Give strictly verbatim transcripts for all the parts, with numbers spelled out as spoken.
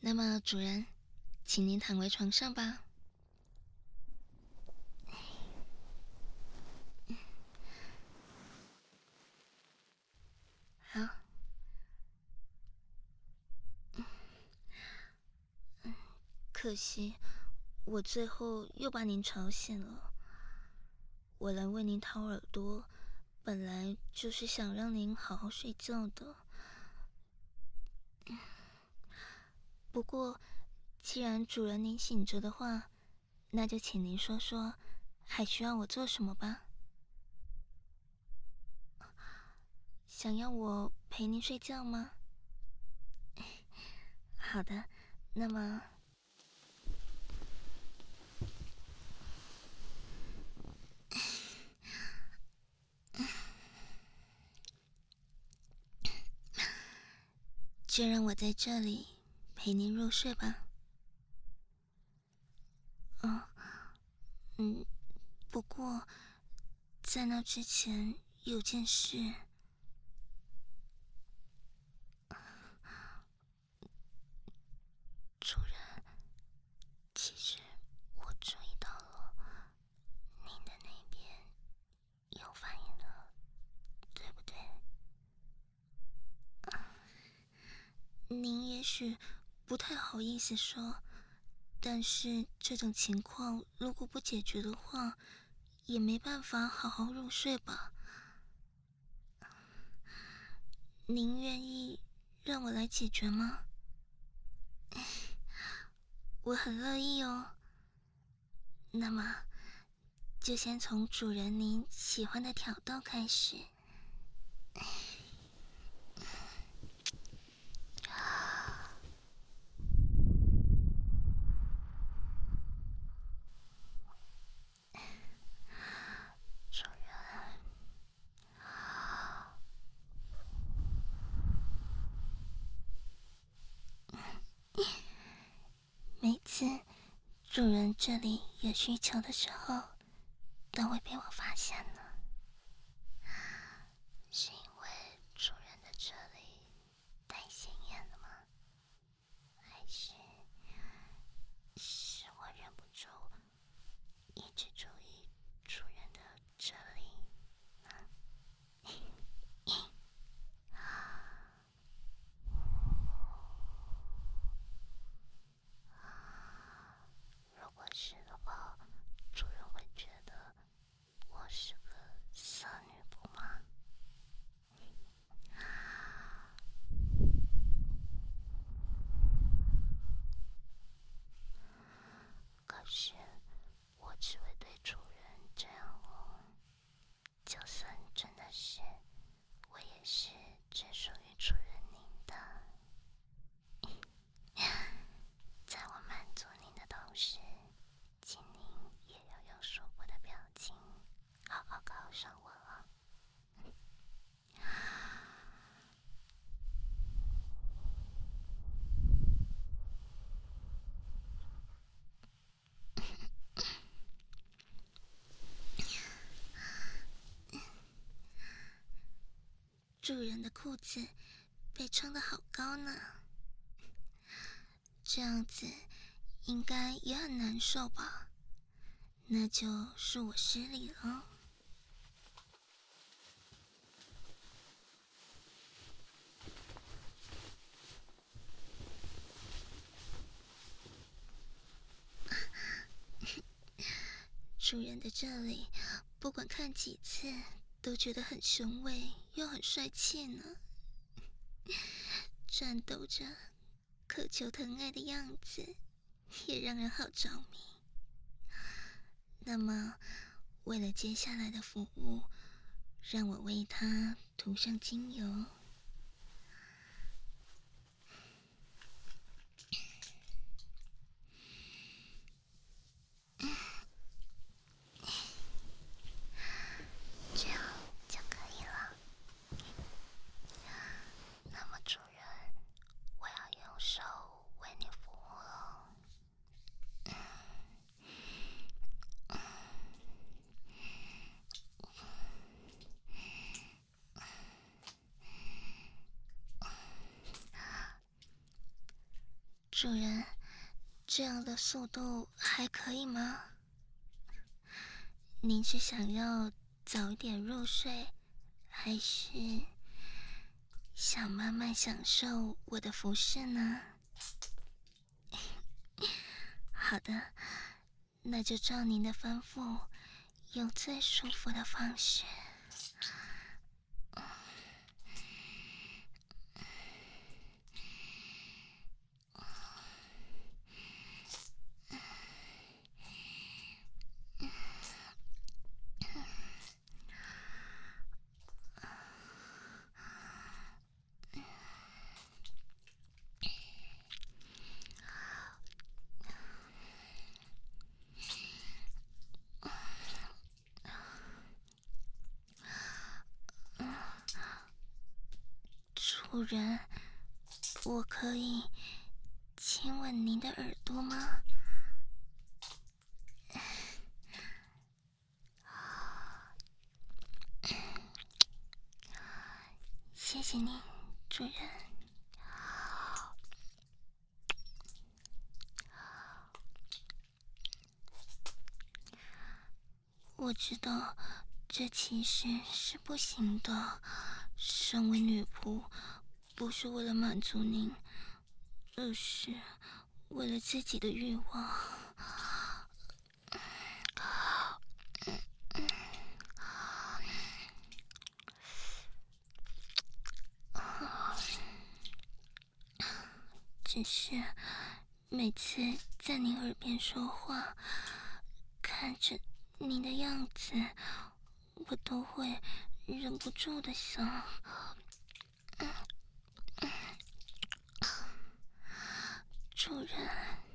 那么主人，请您躺回床上吧。好。可惜我最后又把您吵醒了。我来为您掏耳朵，本来就是想让您好好睡觉的。不过既然主人您醒着的话，那就请您说说还需要我做什么吧。想要我陪您睡觉吗？好的，那么就让我在这里陪您入睡吧。嗯嗯，不过在那之前有件事。主人，其实我注意到了，您的那边有反应了，对不对？您也许不太好意思说，但是这种情况如果不解决的话，也没办法好好入睡吧。您愿意让我来解决吗？我很乐意哦。那么就先从主人您喜欢的挑逗开始。主人，每次主人这里有需求的时候，都会被我发现呢。是因为主人的这里太显眼了吗？还是是我忍不住一直注意主人的这里呢？如果是的话，主人会觉得我是个色女仆吗？可是我只会对主人这样哦。就算真的是，我也是只属于主人您的。在我满足您的同时，请您也要用舒服的表情，好好犒赏我了。主人的裤子被撑得好高呢，这样子应该也很难受吧？那就是我失礼了。主人的这里，不管看几次，都觉得很雄伟又很帅气呢。颤抖着渴求疼爱的样子，也让人好着迷。那么，为了接下来的服务，让我为它涂上精油。这样就可以了。那么主人，我要用手为你服务了。 主人，这样的速度还可以吗？您是想要早一点入睡，还是想慢慢享受我的服饰呢？好的，那就照您的吩咐，用最舒服的方式。主人，我可以亲吻您的耳朵吗？谢谢您，主人。我知道这其实是不行的，身为女仆，不是为了满足您，而是为了自己的欲望。只是每次在您耳边说话，看着您的样子，我都会忍不住的想，主人，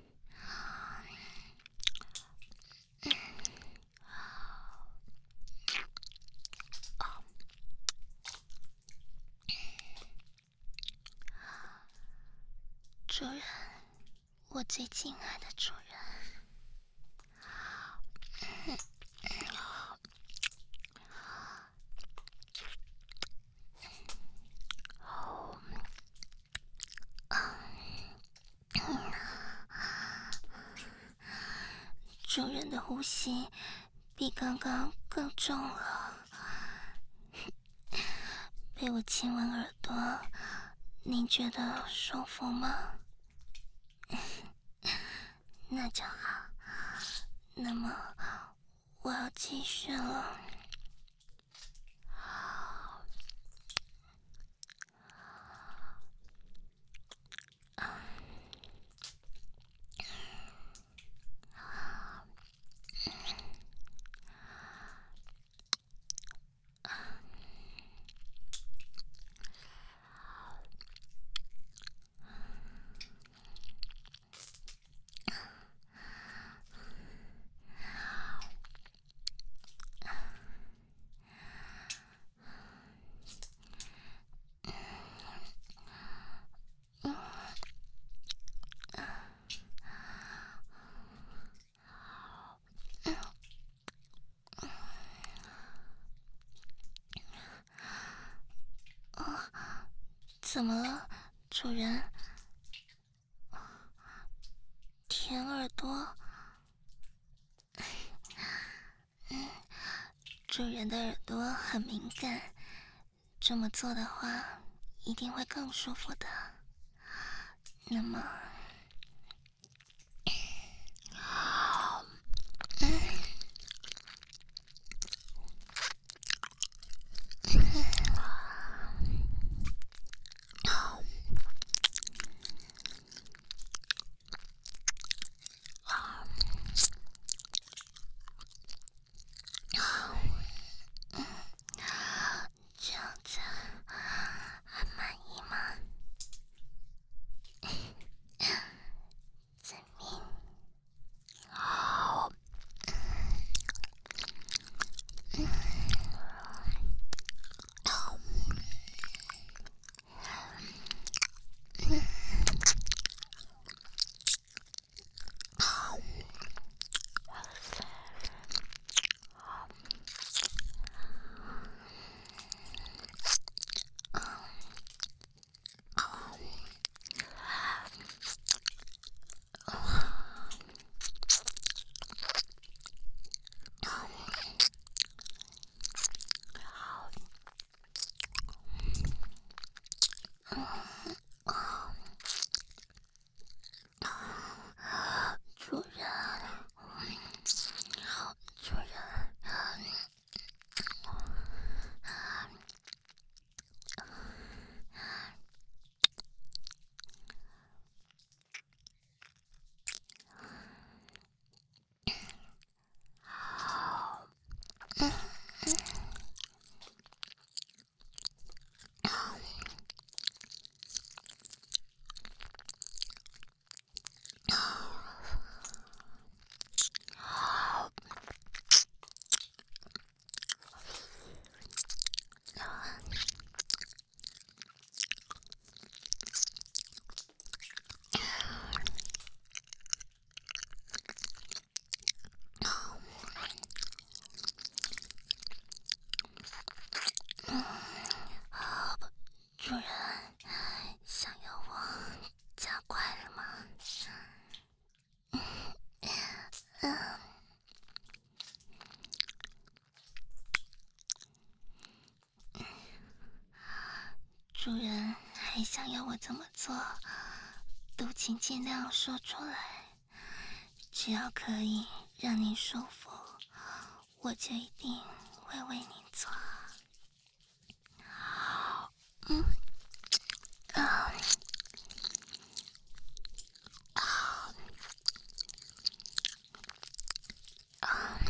主人，我最敬爱的主人。主人的呼吸比刚刚更重了，被我亲吻耳朵，您觉得舒服吗？那就好，那么我要继续了。怎么了，主人？舔耳朵？嗯，主人的耳朵很敏感，这么做的话，一定会更舒服的。那么，这样子还满意吗？ 怎么做，都请尽量说出来。只要可以让你舒服，我就一定会为你做。嗯啊啊啊！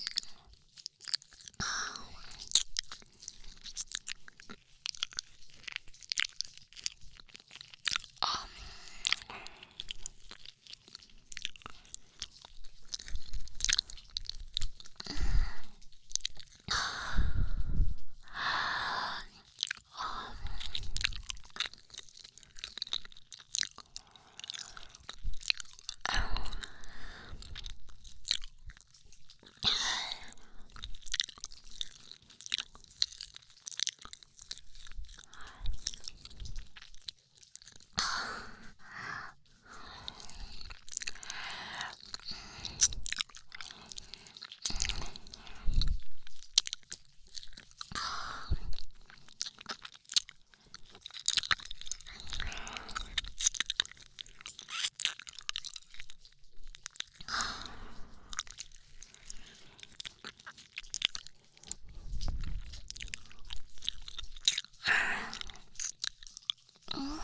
嗯，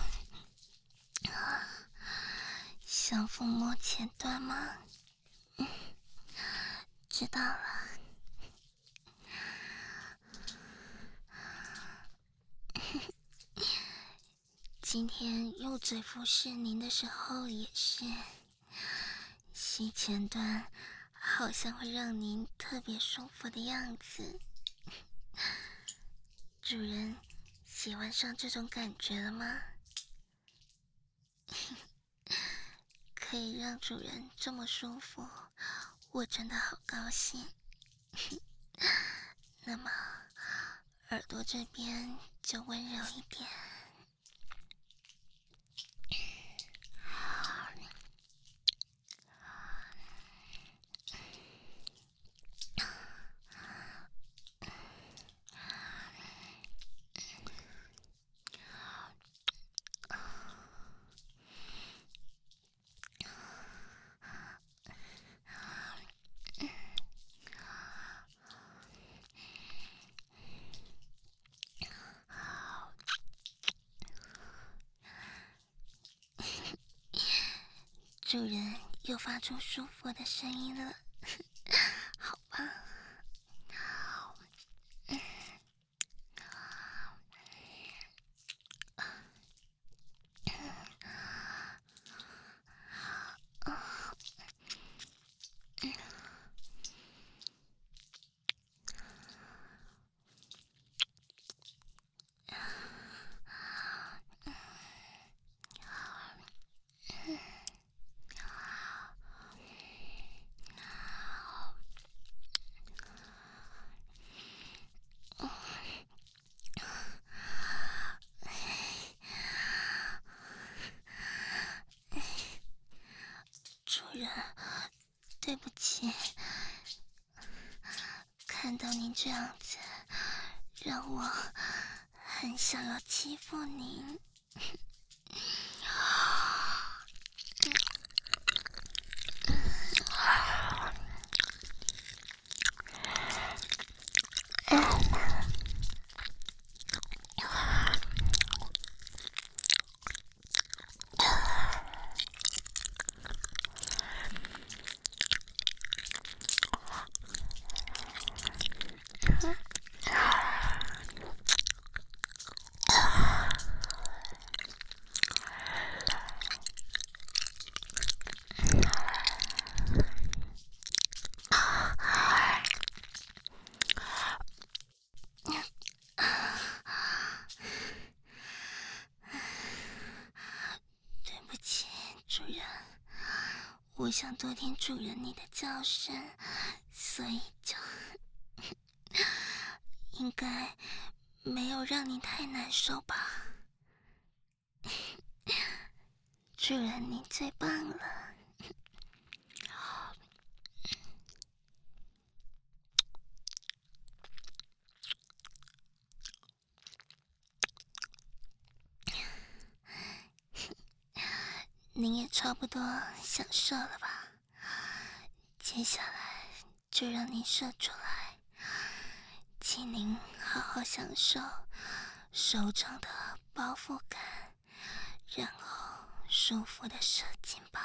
想抚摸前端吗？嗯，知道了。今天用嘴服侍您的时候也是，吸前端好像会让您特别舒服的样子。主人喜欢上这种感觉了吗？可以让主人这么舒服，我真的好高兴。那么耳朵这边就温柔一点。主人又发出舒服的声音了，好棒！主人，对不起，看到您这样子，让我很想要欺负您。对不起，主人，我想多听主人你的叫声，所以就应该没有让你太难受吧？主人，你最棒了。 您也差不多享受了吧？接下来就让您射出来，请您好好享受手掌的包覆感，然后舒服的射精吧。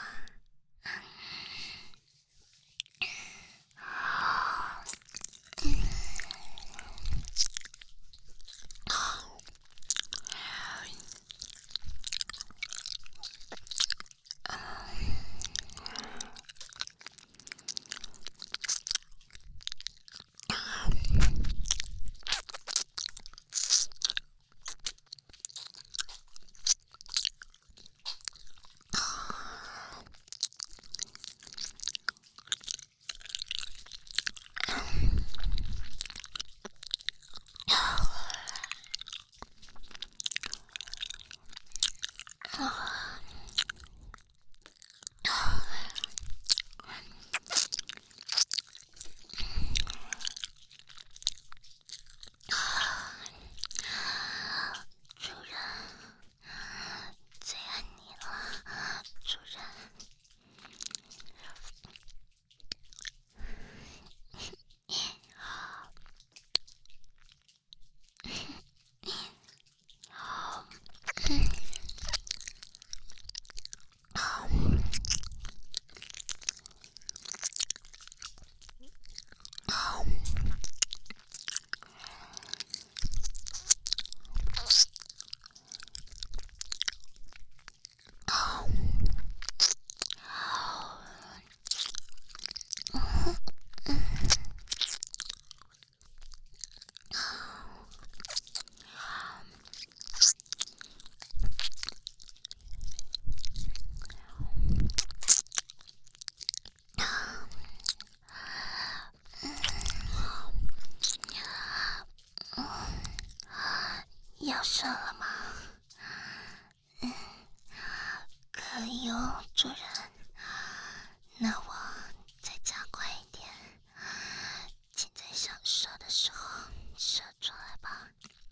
要射了吗？嗯，可以哦，主人。那我再加快一点，请在想射的时候射出来吧。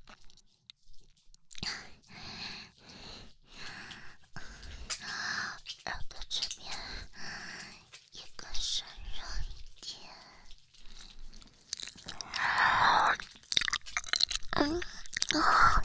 耳朵这边也更深入一点。嗯，哦。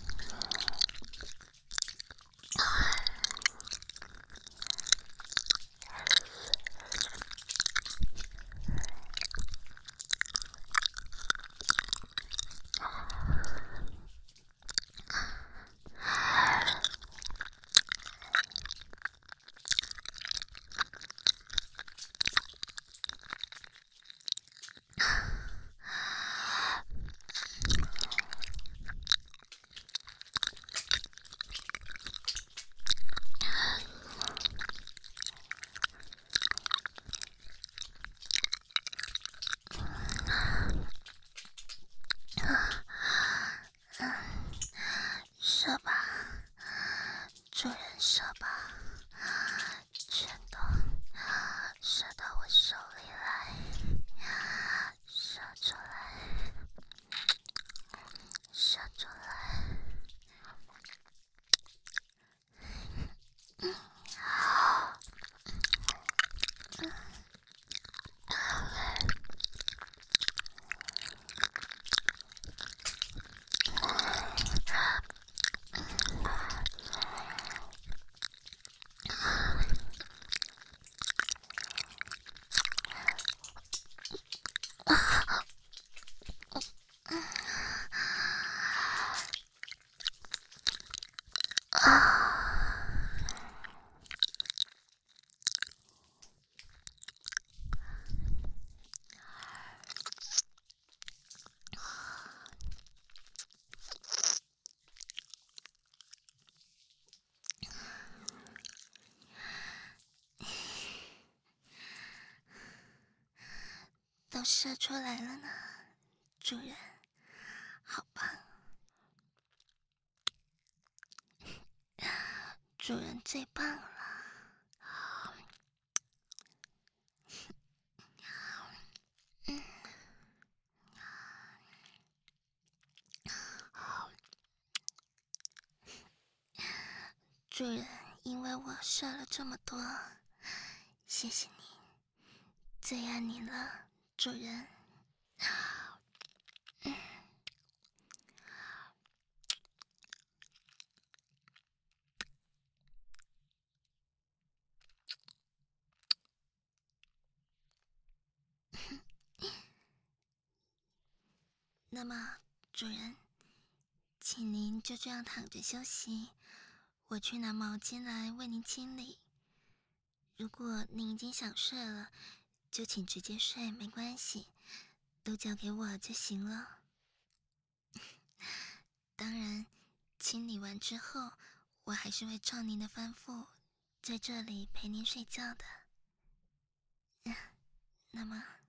射吧，主人射吧，全都射到我手里来，射出来，射出来。嗯，好。嗯，都射出来了呢，主人，好棒！主人最棒了。嗯，主人因为我睡了这么多，谢谢你，最爱你了，主人。嗯那么，主人，请您就这样躺着休息，我去拿毛巾来为您清理。如果您已经想睡了，就请直接睡，没关系，都交给我就行了。当然，清理完之后，我还是会照您的吩咐，在这里陪您睡觉的。那么，